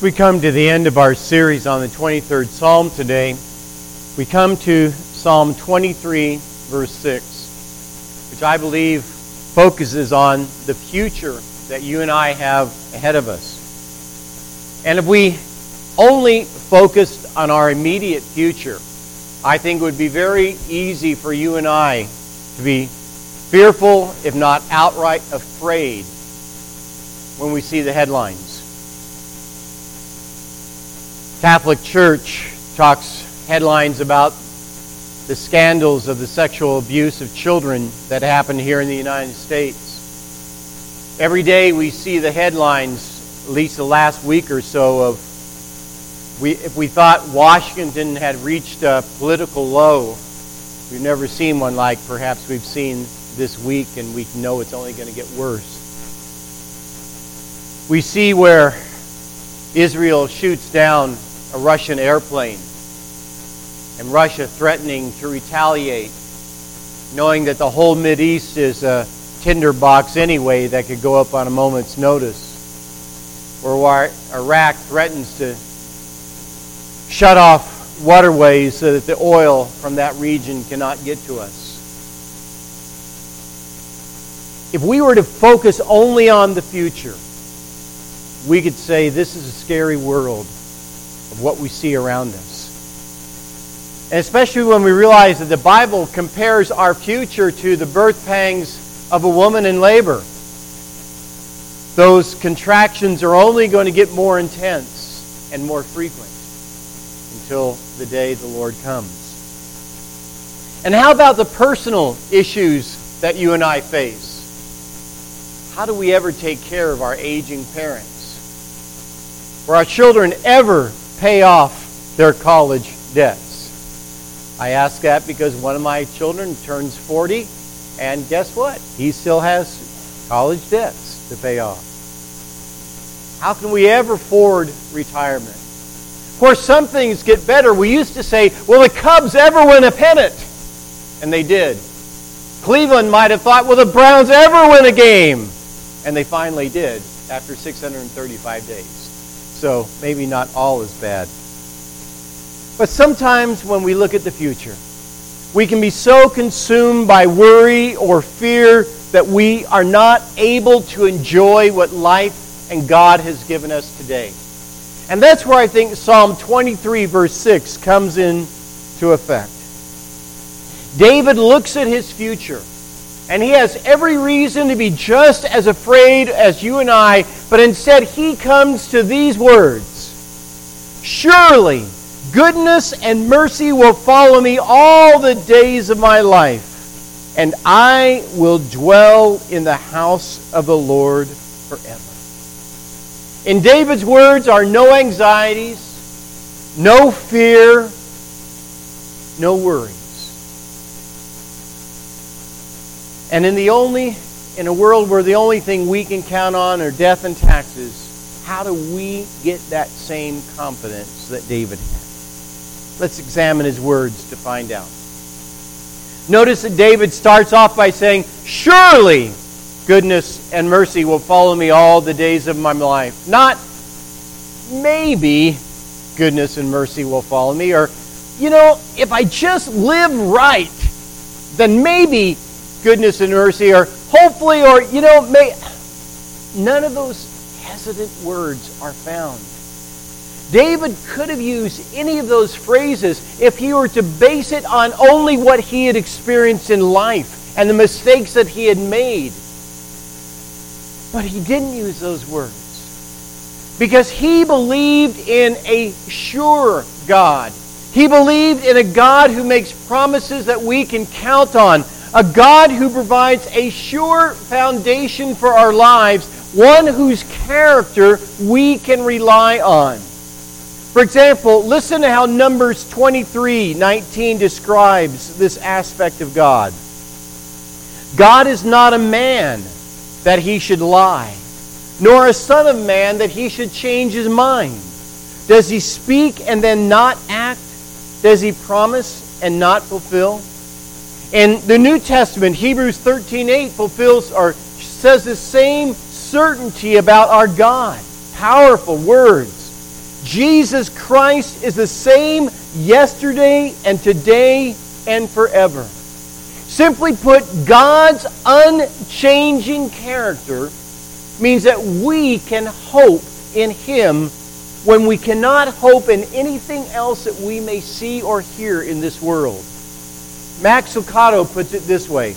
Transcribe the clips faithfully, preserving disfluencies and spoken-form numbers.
we come to the end of our series on the twenty-third Psalm today, we come to Psalm twenty-three, verse six, which I believe focuses on the future that you and I have ahead of us. And if we only focused on our immediate future, I think it would be very easy for you and I to be fearful, if not outright afraid, when we see the headlines. Catholic Church talks headlines about the scandals of the sexual abuse of children that happen here in the United States. Every day we see the headlines, at least the last week or so, of we, if we thought Washington had reached a political low, we've never seen one like perhaps we've seen this week, and we know it's only going to get worse. We see where Israel shoots down a Russian airplane, and Russia threatening to retaliate, knowing that the whole Mideast is a tinderbox anyway that could go up on a moment's notice. Or where Iraq threatens to shut off waterways so that the oil from that region cannot get to us. If we were to focus only on the future, we could say this is a scary world of what we see around us. And especially when we realize that the Bible compares our future to the birth pangs of a woman in labor. Those contractions are only going to get more intense and more frequent until the day the Lord comes. And how about the personal issues that you and I face? How do we ever take care of our aging parents? Will our children ever pay off their college debts? I ask that because one of my children turns forty, and guess what? He still has college debts to pay off. How can we ever afford retirement? Of course, some things get better. We used to say, will the Cubs ever win a pennant? And they did. Cleveland might have thought, will the Browns ever win a game? And they finally did after six hundred thirty-five days. So maybe not all is bad. But sometimes when we look at the future, we can be so consumed by worry or fear that we are not able to enjoy what life and God has given us today. And that's where I think Psalm twenty-three, verse six comes into effect. David looks at his future, and he has every reason to be just as afraid as you and I, but instead he comes to these words: surely goodness and mercy will follow me all the days of my life, and I will dwell in the house of the Lord forever. In David's words are no anxieties, no fear, no worries. And in the only in a world where the only thing we can count on are death and taxes, how do we get that same confidence that David had? Let's examine his words to find out. Notice that David starts off by saying, surely goodness and mercy will follow me all the days of my life. Not maybe goodness and mercy will follow me, or, you know, if I just live right, then maybe goodness and mercy, or hopefully, or, you know, may... None of those hesitant words are found. David could have used any of those phrases if he were to base it on only what he had experienced in life and the mistakes that he had made. But he didn't use those words because he believed in a sure God. He believed in a God who makes promises that we can count on, a God who provides a sure foundation for our lives, one whose character we can rely on. For example, listen to how Numbers twenty-three nineteen describes this aspect of God. God is not a man that he should lie, nor a son of man that he should change his mind. Does he speak and then not act? Does he promise and not fulfill? In the New Testament, Hebrews thirteen eight fulfills or says the same certainty about our God. Powerful words. Jesus Christ is the same yesterday and today and forever. Simply put, God's unchanging character means that we can hope in Him when we cannot hope in anything else that we may see or hear in this world. Max Lucado puts it this way: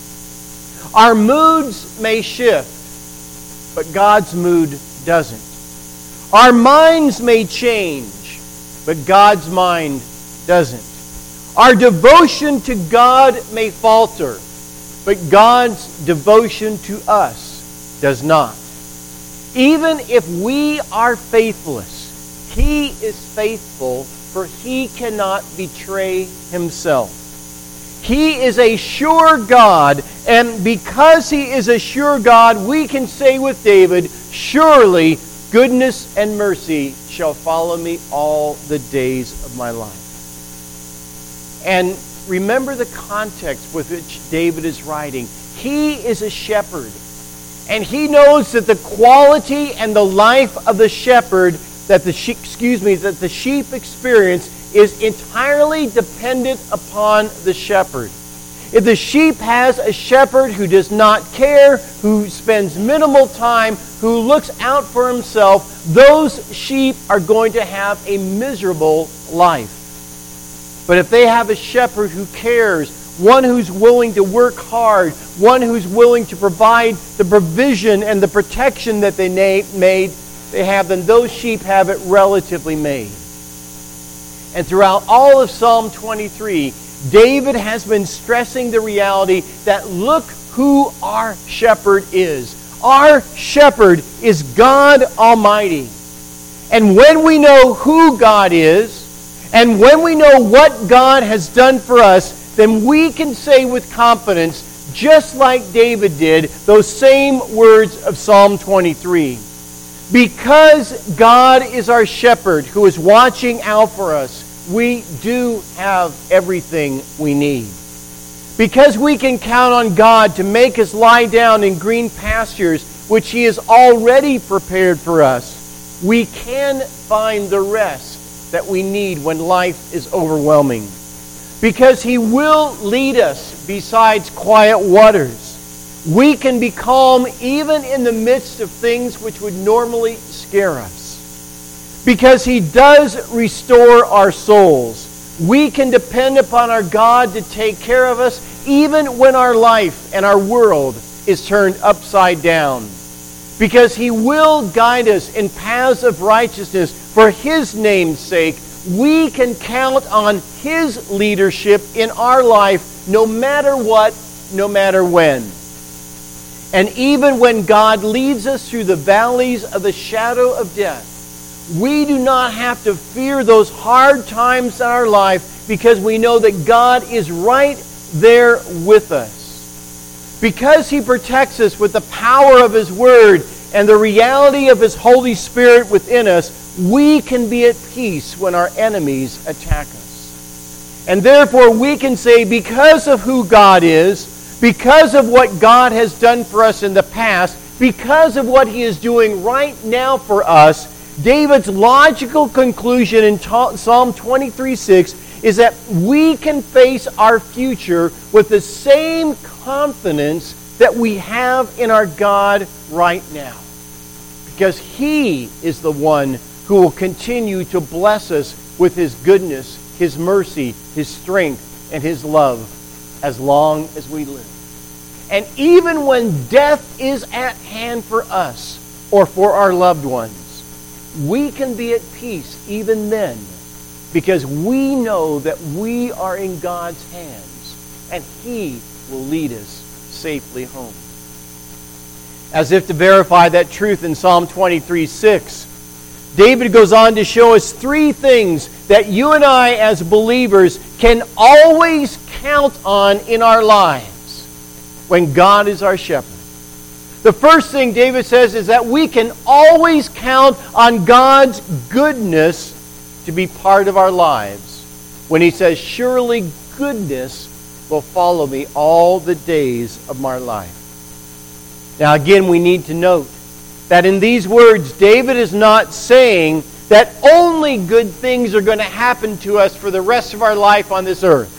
our moods may shift, but God's mood doesn't. Our minds may change, but God's mind doesn't. Our devotion to God may falter, but God's devotion to us does not. Even if we are faithless, He is faithful, for He cannot betray Himself. He is a sure God, and because He is a sure God, we can say with David, surely goodness and mercy shall follow me all the days of my life. And remember the context with which David is writing. He is a shepherd, and he knows that the quality and the life of the shepherd that the sheep, excuse me, that the sheep experience is entirely dependent upon the shepherd. If the sheep has a shepherd who does not care, who spends minimal time, who looks out for himself, those sheep are going to have a miserable life. But if they have a shepherd who cares, one who's willing to work hard, one who's willing to provide the provision and the protection that they made, they have, then those sheep have it relatively made. And throughout all of Psalm twenty-three, David has been stressing the reality that look who our shepherd is. Our shepherd is God Almighty. And when we know who God is, and when we know what God has done for us, then we can say with confidence, just like David did, those same words of Psalm twenty-three. Because God is our shepherd who is watching out for us, we do have everything we need. Because we can count on God to make us lie down in green pastures, which He has already prepared for us, we can find the rest that we need when life is overwhelming. Because He will lead us beside quiet waters. We can be calm even in the midst of things which would normally scare us. Because He does restore our souls. We can depend upon our God to take care of us even when our life and our world is turned upside down. Because He will guide us in paths of righteousness for His name's sake. We can count on His leadership in our life no matter what, no matter when. And even when God leads us through the valleys of the shadow of death, we do not have to fear those hard times in our life because we know that God is right there with us. Because He protects us with the power of His Word and the reality of His Holy Spirit within us, we can be at peace when our enemies attack us. And therefore we can say, because of who God is, because of what God has done for us in the past, because of what He is doing right now for us, David's logical conclusion in Psalm twenty-three six is that we can face our future with the same confidence that we have in our God right now. Because He is the one who will continue to bless us with His goodness, His mercy, His strength, and His love as long as we live. And even when death is at hand for us or for our loved ones, we can be at peace even then because we know that we are in God's hands and He will lead us safely home. As if to verify that truth in Psalm twenty-three six, David goes on to show us three things that you and I as believers can always count on in our lives when God is our shepherd. The first thing David says is that we can always count on God's goodness to be part of our lives. When He says, surely goodness will follow me all the days of my life. Now again, we need to note that in these words, David is not saying that only good things are going to happen to us for the rest of our life on this earth.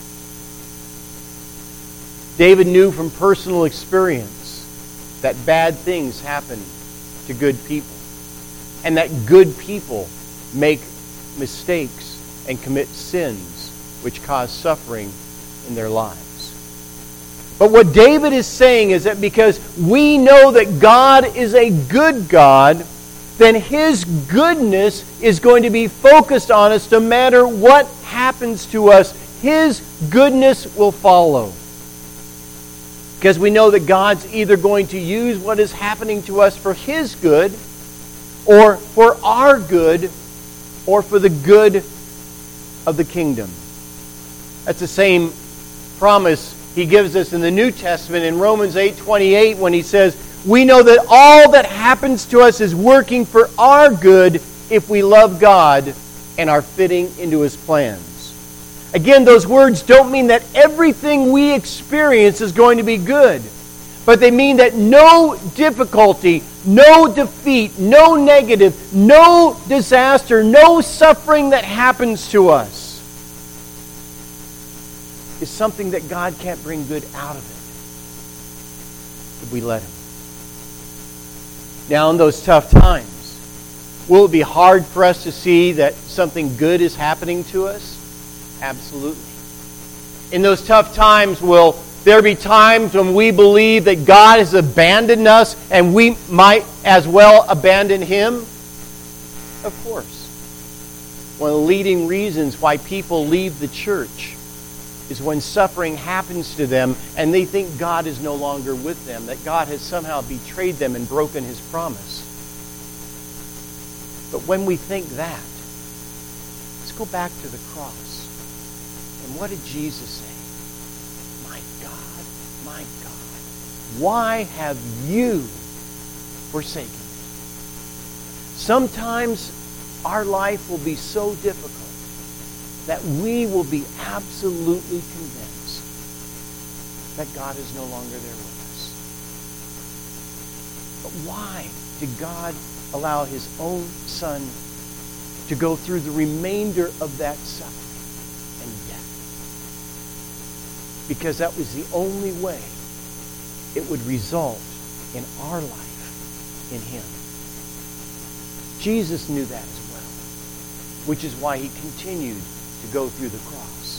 David knew from personal experience that bad things happen to good people, and that good people make mistakes and commit sins which cause suffering in their lives. But what David is saying is that because we know that God is a good God, then His goodness is going to be focused on us no matter what happens to us. His goodness will follow. Because we know that God's either going to use what is happening to us for His good, or for our good, or for the good of the kingdom. That's the same promise He gives us in the New Testament in Romans eight twenty-eight when He says, we know that all that happens to us is working for our good if we love God and are fitting into His plans. Again, those words don't mean that everything we experience is going to be good. But they mean that no difficulty, no defeat, no negative, no disaster, no suffering that happens to us is something that God can't bring good out of it if we let Him. Now, in those tough times, will it be hard for us to see that something good is happening to us? Absolutely. In those tough times, will there be times when we believe that God has abandoned us and we might as well abandon Him? Of course. One of the leading reasons why people leave the church is when suffering happens to them and they think God is no longer with them, that God has somehow betrayed them and broken His promise. But when we think that, let's go back to the cross. And what did Jesus say? My God, my God, why have you forsaken me? Sometimes our life will be so difficult that we will be absolutely convinced that God is no longer there with us. But why did God allow His own Son to go through the remainder of that suffering and death? Because that was the only way it would result in our life in Him. Jesus knew that as well, which is why He continued to go through the cross.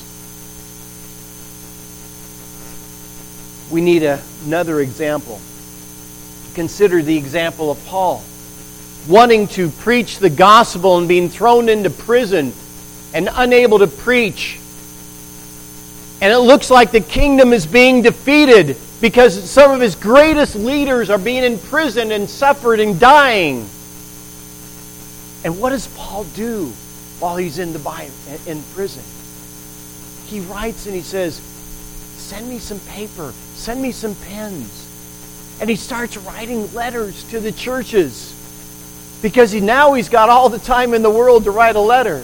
We need a, another example. Consider the example of Paul, wanting to preach the gospel and being thrown into prison and unable to preach. And it looks like the kingdom is being defeated because some of his greatest leaders are being imprisoned and suffered and dying. And what does Paul do while he's in the Bible, in prison? He writes and he says, send me some paper, send me some pens. And he starts writing letters to the churches because he now he's got all the time in the world to write a letter.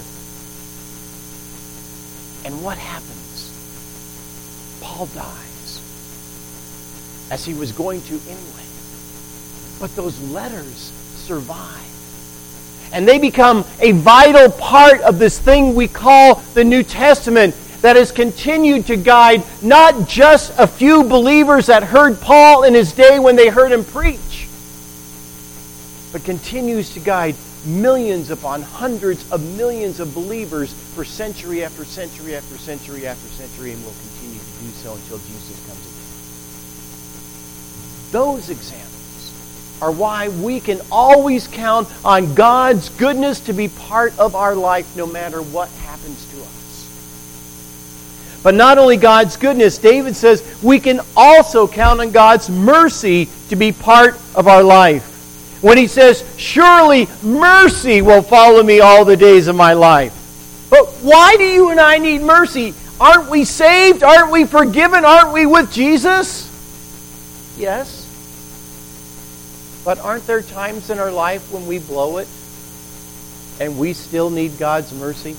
And what happens? Paul dies, as he was going to anyway. But those letters survive. And they become a vital part of this thing we call the New Testament that has continued to guide not just a few believers that heard Paul in his day when they heard him preach, but continues to guide millions upon hundreds of millions of believers for century after century after century after century, and will continue to do so until Jesus comes again. Those examples are why we can always count on God's goodness to be part of our life no matter what happens to us. But not only God's goodness, David says we can also count on God's mercy to be part of our life. When he says, surely mercy will follow me all the days of my life. But why do you and I need mercy? Aren't we saved? Aren't we forgiven? Aren't we with Jesus? Yes. But aren't there times in our life when we blow it and we still need God's mercy?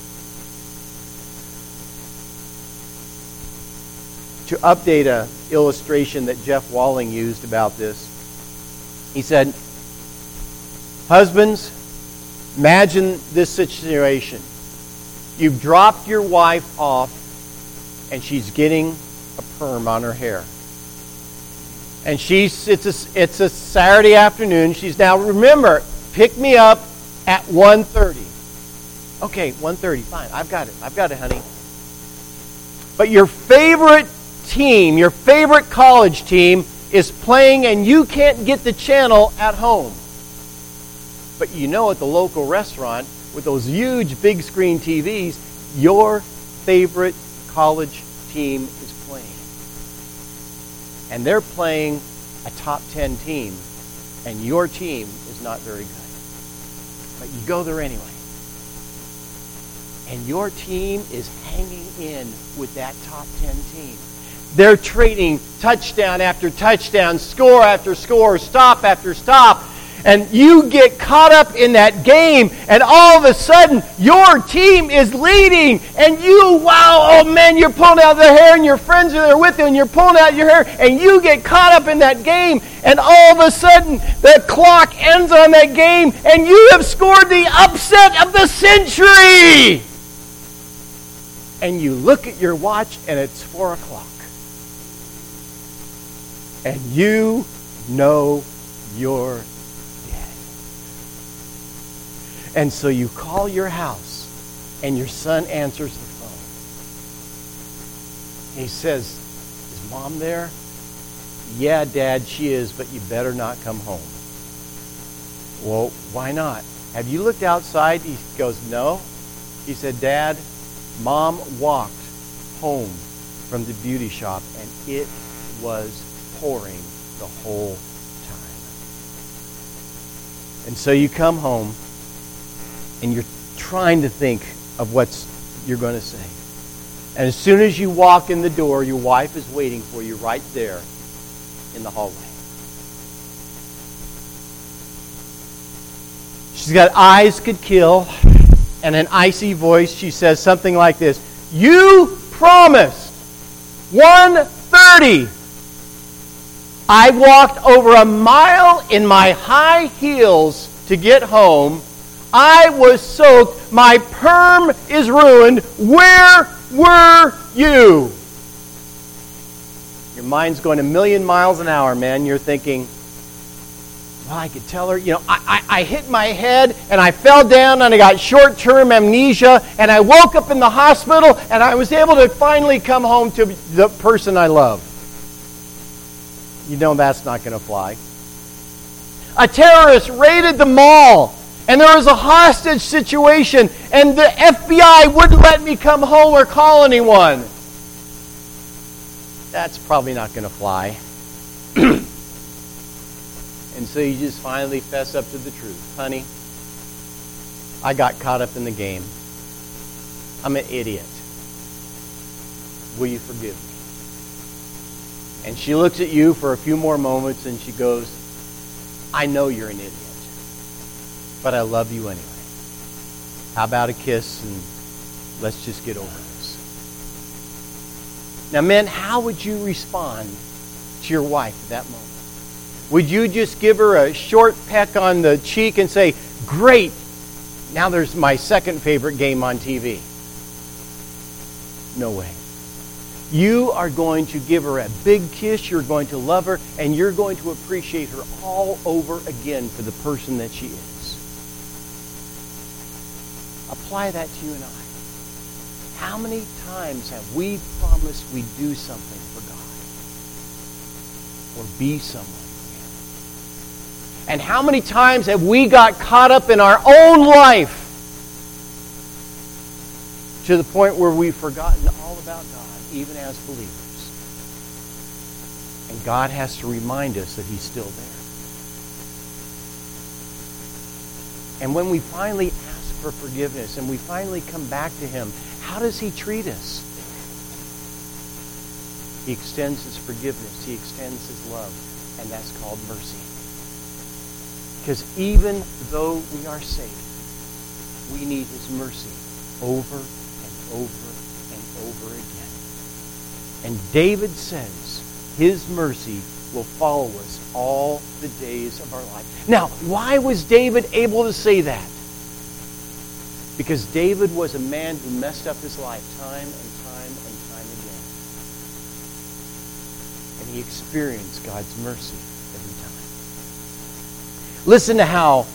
To update an illustration that Jeff Walling used about this, he said, husbands, Imagine this situation. You've dropped your wife off, and she's getting a perm on her hair. And she's it's a, it's a Saturday afternoon. She's now, remember, pick me up at one thirty. Okay, one thirty, fine. I've got it. I've got it, honey. But your favorite team, your favorite college team is playing, and you can't get the channel at home. But you know at the local restaurant, with those huge big screen T Vs, your favorite college team is playing. And they're playing a top ten team, and your team is not very good. But you go there anyway. And your team is hanging in with that top ten team. They're trading touchdown after touchdown, score after score, stop after stop. And you get caught up in that game, and all of a sudden, your team is leading, and you, wow, oh man, you're pulling out their hair, and your friends are there with you, and you're pulling out your hair, and you get caught up in that game, and all of a sudden, the clock ends on that game, and you have scored the upset of the century! And you look at your watch, and it's four o'clock. And you know you're dead. And so you call your house, and your son answers the phone. He says, "Is Mom there?" "Yeah, Dad, she is, but you better not come home." "Well, why not?" "Have you looked outside?" He goes, "No." He said, "Dad, Mom walked home from the beauty shop, and it was pouring the whole time." And so you come home, and you're trying to think of what you're going to say. And as soon as you walk in the door, your wife is waiting for you right there in the hallway. She's got eyes could kill, and an icy voice. She says something like this: "You promised one thirty. I walked over a mile in my high heels to get home. I was soaked. My perm is ruined. Where were you?" Your mind's going a million miles an hour, man. You're thinking, well, I could tell her, you know, I, I, I hit my head and I fell down and I got short-term amnesia and I woke up in the hospital and I was able to finally come home to the person I love. You know that's not going to fly. A terrorist raided the mall and there was a hostage situation and the F B I wouldn't let me come home or call anyone. That's probably not going to fly. And so you just finally fess up to the truth. "Honey, I got caught up in the game. I'm an idiot. Will you forgive me?" And she looks at you for a few more moments and she goes, "I know you're an idiot, but I love you anyway. How about a kiss and let's just get over this?" Now, men, how would you respond to your wife at that moment? Would you just give her a short peck on the cheek and say, "Great, now there's my second favorite game on T V"? No way. You are going to give her a big kiss, you're going to love her, and you're going to appreciate her all over again for the person that she is. Apply that to you and I. How many times have we promised we'd do something for God? Or be someone? And how many times have we got caught up in our own life to the point where we've forgotten all about God, even as believers? And God has to remind us that He's still there. And when we finally ask for forgiveness and we finally come back to Him, how does He treat us? He extends His forgiveness. He extends His love. And that's called mercy. Because even though we are saved, we need His mercy over and over and over again. And David says His mercy will follow us all the days of our life. Now, why was David able to say that? Because David was a man who messed up his life time and time and time again. And he experienced God's mercy every time. Listen to how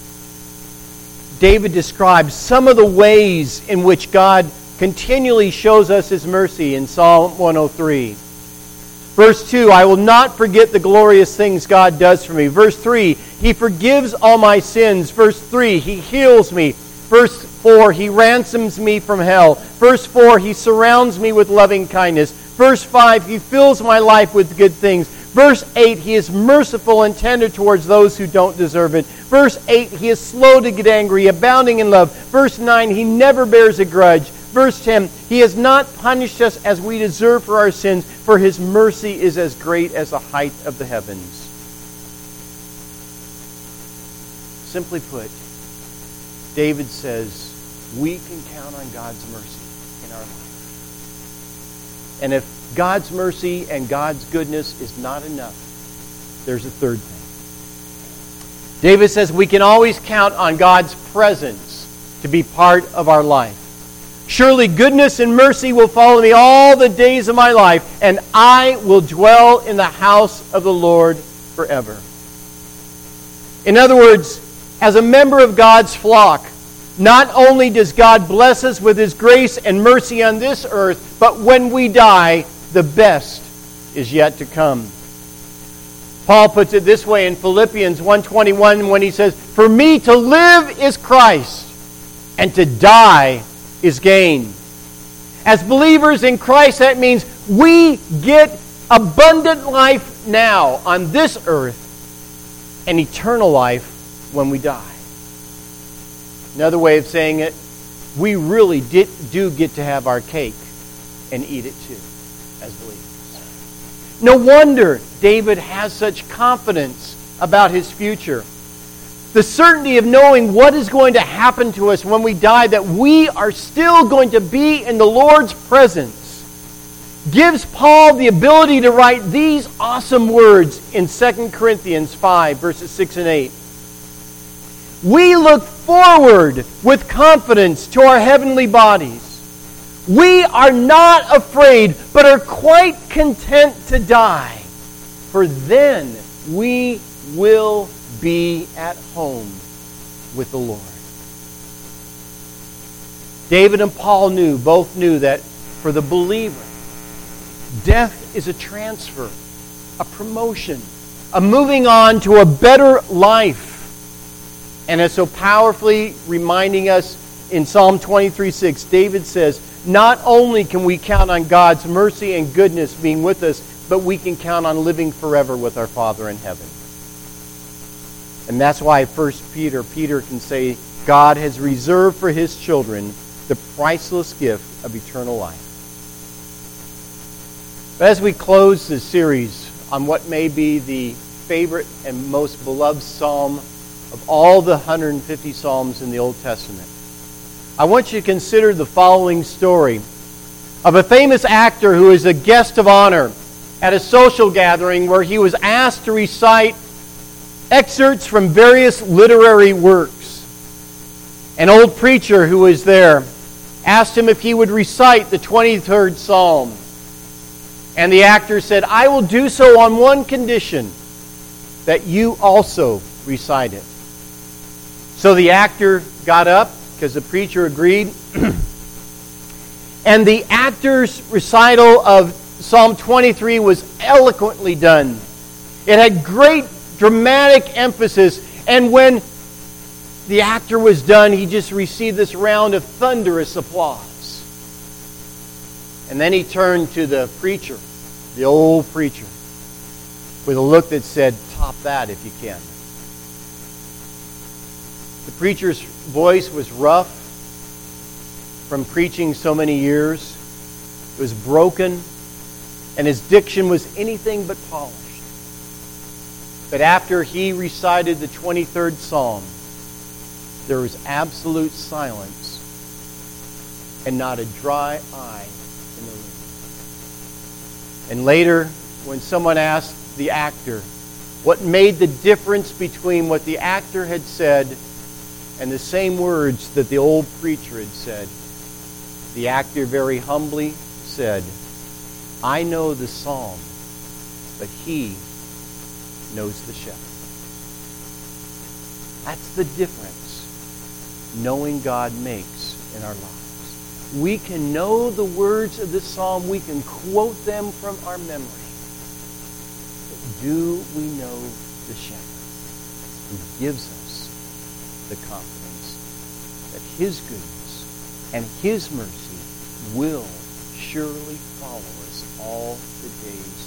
David describes some of the ways in which God continually shows us His mercy in Psalm one oh three. Verse two, I will not forget the glorious things God does for me. Verse three, He forgives all my sins. Verse three, He heals me. Verse four, He ransoms me from hell. Verse four, He surrounds me with loving kindness. Verse five, He fills my life with good things. Verse eight, He is merciful and tender towards those who don't deserve it. Verse eight, He is slow to get angry, abounding in love. Verse nine, He never bears a grudge. Verse ten, He has not punished us as we deserve for our sins, for His mercy is as great as the height of the heavens. Simply put, David says, we can count on God's mercy in our life. And if God's mercy and God's goodness is not enough, there's a third thing. David says we can always count on God's presence to be part of our life. Surely goodness and mercy will follow me all the days of my life, and I will dwell in the house of the Lord forever. In other words, as a member of God's flock, not only does God bless us with His grace and mercy on this earth, but when we die, the best is yet to come. Paul puts it this way in Philippians one twenty-one when he says, for me to live is Christ, and to die is gain. As believers in Christ, that means we get abundant life now on this earth and eternal life when we die. Another way of saying it, we really did, do get to have our cake and eat it too, as believers. No wonder David has such confidence about his future. The certainty of knowing what is going to happen to us when we die, that we are still going to be in the Lord's presence, gives Paul the ability to write these awesome words in Second Corinthians five, verses six and eight. We look forward with confidence to our heavenly bodies. We are not afraid, but are quite content to die, for then we will be at home with the Lord. David and Paul knew, both knew that for the believer, death is a transfer, a promotion, a moving on to a better life. And as so powerfully reminding us in Psalm twenty-three six, David says, not only can we count on God's mercy and goodness being with us, but we can count on living forever with our Father in heaven. And that's why First Peter, Peter can say, God has reserved for His children the priceless gift of eternal life. But as we close this series on what may be the favorite and most beloved psalm of all the one hundred fifty psalms in the Old Testament, I want you to consider the following story of a famous actor who is a guest of honor at a social gathering where he was asked to recite excerpts from various literary works. An old preacher who was there asked him if he would recite the twenty-third Psalm. And the actor said, I will do so on one condition, that you also recite it. So the actor got up, because the preacher agreed, and the actor's recital of Psalm twenty-three was eloquently done. It had great dramatic emphasis, and when the actor was done, he just received this round of thunderous applause. And then he turned to the preacher, the old preacher, with a look that said, top that if you can. The preacher's voice was rough from preaching so many years. It was broken, and his diction was anything but polished. But after he recited the twenty-third Psalm, there was absolute silence and not a dry eye in the room. And later, when someone asked the actor what made the difference between what the actor had said And the same words that the old preacher had said, the actor very humbly said, I know the psalm, but he knows the shepherd. That's the difference knowing God makes in our lives. We can know the words of the psalm, we can quote them from our memory. But do we know the shepherd who gives us the confidence that his goodness and his mercy will surely follow us all the days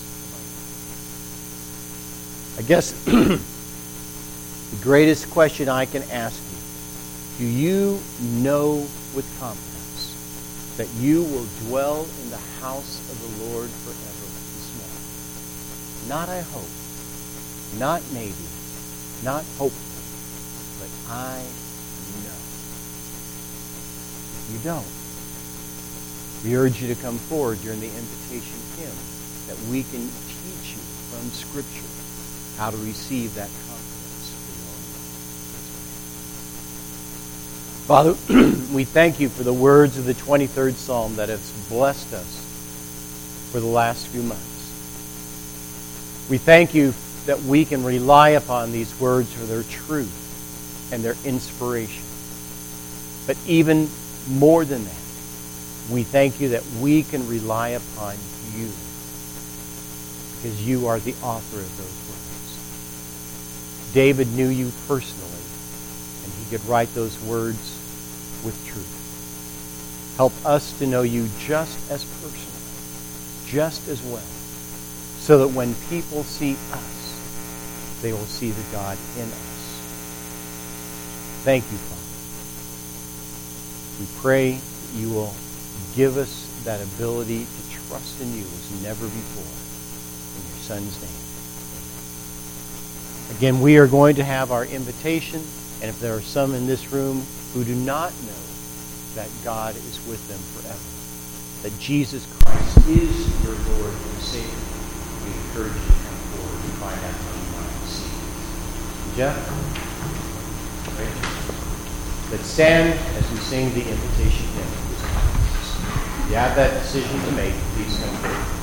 of our life? I guess the greatest question I can ask you, do you know with confidence that you will dwell in the house of the Lord forever this morning? Not I hope, not maybe, not hopefully, but I know. If you don't, we urge you to come forward during the invitation hymn that we can teach you from Scripture how to receive that confidence for your own life. Father, we thank you for the words of the twenty-third Psalm that has blessed us for the last few months. We thank you that we can rely upon these words for their truth and their inspiration. But even more than that, we thank you that we can rely upon you because you are the author of those words. David knew you personally, and he could write those words with truth. Help us to know you just as personally, just as well, so that when people see us, they will see the God in us. Thank you, Father. We pray that you will give us that ability to trust in you as never before. In your Son's name. Again, we are going to have our invitation, and if there are some in this room who do not know that God is with them forever, that Jesus Christ is your Lord and Savior, we encourage you to come forward and find out how you want to see it. Jeff? Rachel? Let's stand as we sing the invitation hymn. If you have that decision to make, please come forward.